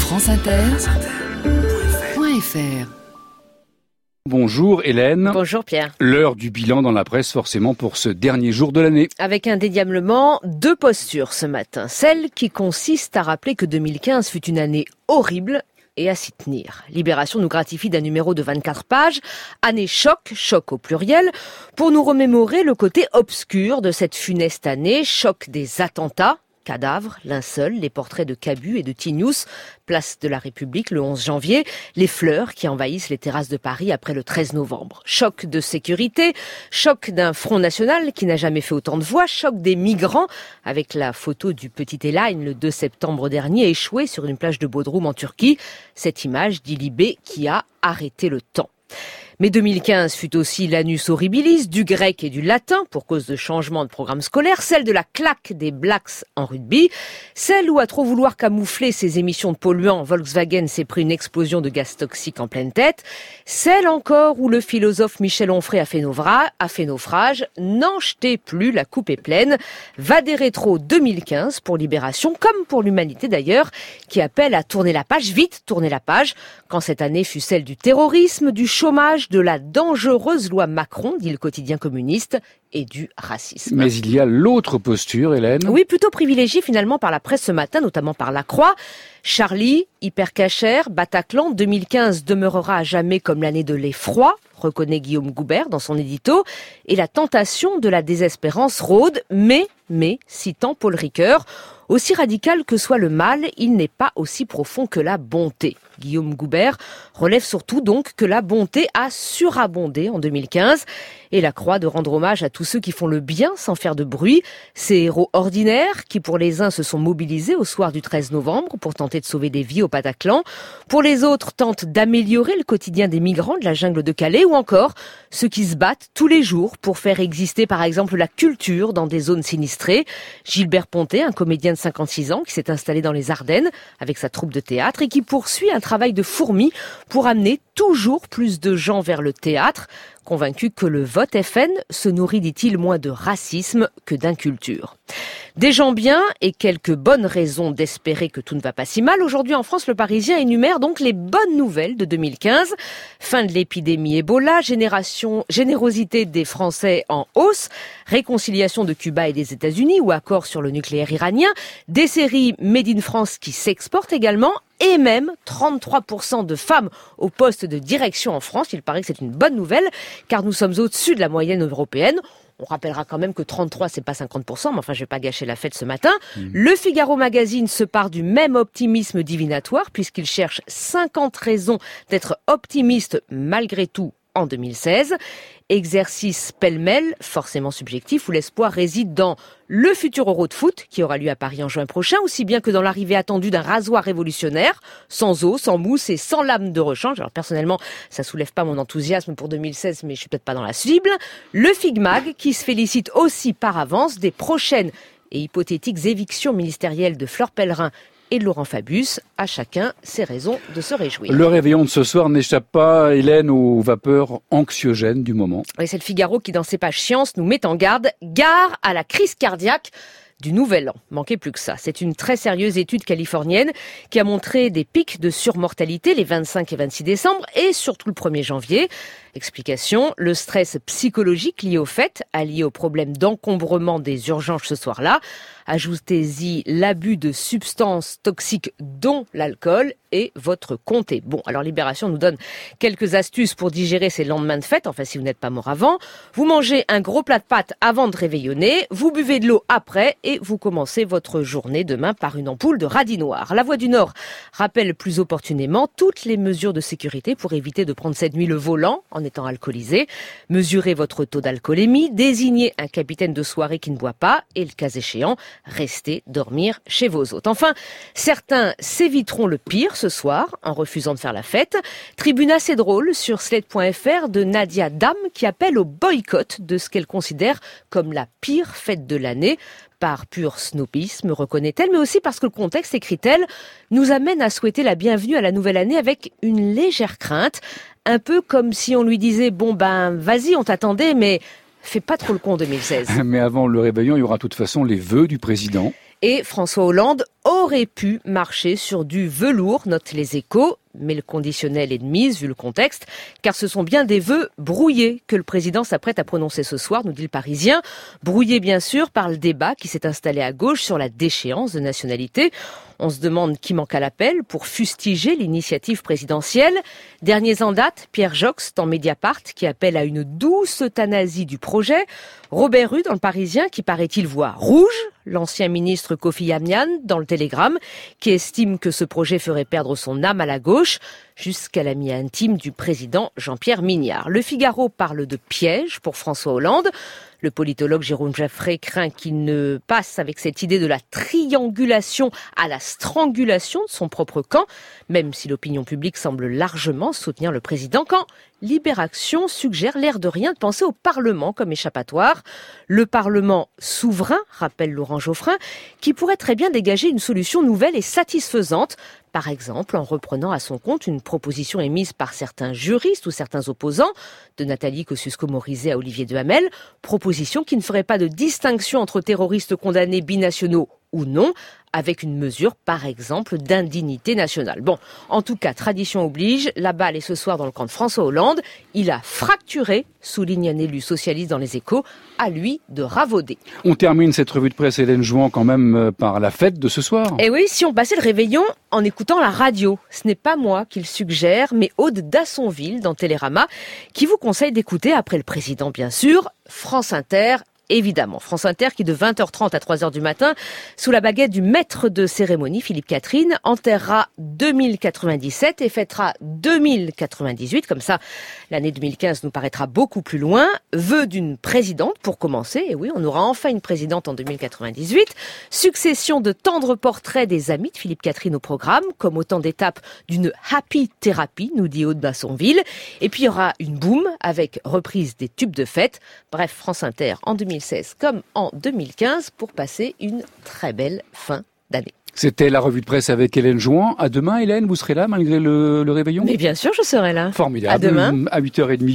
franceinter.fr. Bonjour Hélène. Bonjour Pierre. L'heure du bilan dans la presse forcément pour ce dernier jour de l'année. Avec indéniablement deux postures ce matin. Celle qui consiste à rappeler que 2015 fut une année horrible et à s'y tenir. Libération nous gratifie d'un numéro de 24 pages, année choc au pluriel, pour nous remémorer le côté obscur de cette funeste année, choc des attentats. Cadavres, linceul, les portraits de Cabu et de Tignous, place de la République le 11 janvier, les fleurs qui envahissent les terrasses de Paris après le 13 novembre. Choc de sécurité, choc d'un Front National qui n'a jamais fait autant de voix, choc des migrants avec la photo du petit Elaine le 2 septembre dernier échoué sur une plage de Bodrum en Turquie. Cette image dit Libé qui a arrêté le temps. Mais 2015 fut aussi l'annus horribilis du grec et du latin pour cause de changement de programme scolaire, celle de la claque des Blacks en rugby, celle où à trop vouloir camoufler ses émissions de polluants, Volkswagen s'est pris une explosion de gaz toxique en pleine tête, celle encore où le philosophe Michel Onfray a fait naufrage, n'en jetez plus, la coupe est pleine, va des rétro 2015 pour Libération, comme pour l'humanité d'ailleurs, qui appelle à tourner la page, vite tourner la page, quand cette année fut celle du terrorisme, du chômage, de la dangereuse loi Macron, dit le quotidien communiste, et du racisme. Mais il y a l'autre posture, Hélène. Oui, plutôt privilégiée finalement par la presse ce matin, notamment par La Croix. Charlie, Hypercacher, Bataclan, 2015 demeurera à jamais comme l'année de l'effroi, reconnaît Guillaume Goubert dans son édito, et la tentation de la désespérance rôde, mais, citant Paul Ricoeur, aussi radical que soit le mal, il n'est pas aussi profond que la bonté. Guillaume Goubert relève surtout donc que la bonté a surabondé en 2015 et La Croix de rendre hommage à tous ceux qui font le bien sans faire de bruit, ces héros ordinaires qui pour les uns se sont mobilisés au soir du 13 novembre pour tenter de sauver des vies au Bataclan, pour les autres tentent d'améliorer le quotidien des migrants de la jungle de Calais ou encore ceux qui se battent tous les jours pour faire exister par exemple la culture dans des zones sinistrées. Gilbert Pontet, un comédien de 56 ans qui s'est installé dans les Ardennes avec sa troupe de théâtre et qui poursuit un travail de fourmi pour amener toujours plus de gens vers le théâtre, convaincu que le vote FN se nourrit, dit-il, moins de racisme que d'inculture. Des gens bien et quelques bonnes raisons d'espérer que tout ne va pas si mal. Aujourd'hui en France, le Parisien énumère donc les bonnes nouvelles de 2015. Fin de l'épidémie Ebola, générosité des Français en hausse, réconciliation de Cuba et des États-Unis ou accord sur le nucléaire iranien, des séries Made in France qui s'exportent également, et même 33% de femmes au poste de direction en France. Il paraît que c'est une bonne nouvelle, car nous sommes au-dessus de la moyenne européenne. On rappellera quand même que 33, c'est pas 50%, mais enfin, je vais pas gâcher la fête ce matin. Le Figaro Magazine se part du même optimisme divinatoire, puisqu'il cherche 50 raisons d'être optimiste malgré tout en 2016. Exercice pêle-mêle, forcément subjectif, où l'espoir réside dans le futur Euro de foot, qui aura lieu à Paris en juin prochain, aussi bien que dans l'arrivée attendue d'un rasoir révolutionnaire, sans eau, sans mousse et sans lame de rechange. Alors personnellement, ça soulève pas mon enthousiasme pour 2016, mais je suis peut-être pas dans la cible. Le Figmag, qui se félicite aussi par avance des prochaines et hypothétiques évictions ministérielles de Fleur Pellerin et de Laurent Fabius, à chacun ses raisons de se réjouir. Le réveillon de ce soir n'échappe pas, Hélène, aux vapeurs anxiogènes du moment. Oui, c'est le Figaro qui, dans ses pages sciences, nous met en garde. Gare à la crise cardiaque du Nouvel An. Manquez plus que ça. C'est une très sérieuse étude californienne qui a montré des pics de surmortalité les 25 et 26 décembre et surtout le 1er janvier. Explication, le stress psychologique lié au fait, allié au problème d'encombrement des urgences ce soir-là. Ajoutez-y l'abus de substances toxiques dont l'alcool et votre comté. Bon, alors Libération nous donne quelques astuces pour digérer ces lendemains de fête, enfin si vous n'êtes pas mort avant. Vous mangez un gros plat de pâtes avant de réveillonner, vous buvez de l'eau après et vous commencez votre journée demain par une ampoule de radis noir. La Voix du Nord rappelle plus opportunément toutes les mesures de sécurité pour éviter de prendre cette nuit le volant en étant alcoolisé. Mesurez votre taux d'alcoolémie, désignez un capitaine de soirée qui ne boit pas et le cas échéant, restez dormir chez vos hôtes. Enfin, certains s'éviteront le pire ce soir en refusant de faire la fête. Tribune assez drôle sur Slate.fr de Nadia Dam qui appelle au boycott de ce qu'elle considère comme la pire fête de l'année. Par pur snobisme, reconnaît-elle, mais aussi parce que le contexte, écrit-elle, nous amène à souhaiter la bienvenue à la nouvelle année avec une légère crainte, un peu comme si on lui disait « Bon ben, vas-y, on t'attendait, mais fais pas trop le con en 2016 ». Mais avant le réveillon, il y aura de toute façon les vœux du président. Et François Hollande aurait pu marcher sur du velours, notent les Échos. Mais le conditionnel est de mise, vu le contexte, car ce sont bien des vœux brouillés que le président s'apprête à prononcer ce soir, nous dit le Parisien. Brouillés, bien sûr, par le débat qui s'est installé à gauche sur la déchéance de nationalité. On se demande qui manque à l'appel pour fustiger l'initiative présidentielle. Derniers en date, Pierre Joxe dans Mediapart qui appelle à une douce euthanasie du projet. Robert Rue dans le Parisien qui paraît-il voit rouge. L'ancien ministre Kofi Annan dans le Télégramme qui estime que ce projet ferait perdre son âme à la gauche jusqu'à l'ami intime du président Jean-Pierre Mignard. Le Figaro parle de piège pour François Hollande. Le politologue Jérôme Jaffray craint qu'il ne passe avec cette idée de la triangulation à la strangulation de son propre camp, même si l'opinion publique semble largement soutenir le président, quand Libération suggère l'air de rien de penser au Parlement comme échappatoire. Le Parlement souverain, rappelle Laurent Geoffrin, qui pourrait très bien dégager une solution nouvelle et satisfaisante, par exemple en reprenant à son compte une proposition émise par certains juristes ou certains opposants, de Nathalie Kosciusko-Morizet à Olivier Duhamel, proposition qui ne ferait pas de distinction entre terroristes condamnés binationaux ou non, avec une mesure, par exemple, d'indignité nationale. Bon, en tout cas, tradition oblige, la balle est ce soir dans le camp de François Hollande. Il a fracturé, souligne un élu socialiste dans les Échos, à lui de ravauder. On termine cette revue de presse, Hélène Jouan, quand même par la fête de ce soir. Et oui, si on passait le réveillon en écoutant la radio. Ce n'est pas moi qui le suggère, mais Aude Dassonville dans Télérama, qui vous conseille d'écouter, après le président bien sûr, France Inter. Évidemment, France Inter qui de 20h30 à 3h du matin, sous la baguette du maître de cérémonie, Philippe Catherine, enterrera 2097 et fêtera 2098. Comme ça, l'année 2015 nous paraîtra beaucoup plus loin. Vœu d'une présidente pour commencer. Et oui, on aura enfin une présidente en 2098. Succession de tendres portraits des amis de Philippe Catherine au programme, comme autant d'étapes d'une happy thérapie, nous dit Aude Dassonville. Et puis il y aura une boum avec reprise des tubes de fête. Bref, France Inter en 2016 comme en 2015 pour passer une très belle fin d'année. C'était la revue de presse avec Hélène Jouan. À demain, Hélène, vous serez là malgré le réveillon ? Mais bien sûr, je serai là. Formidable. À demain. À 8h30.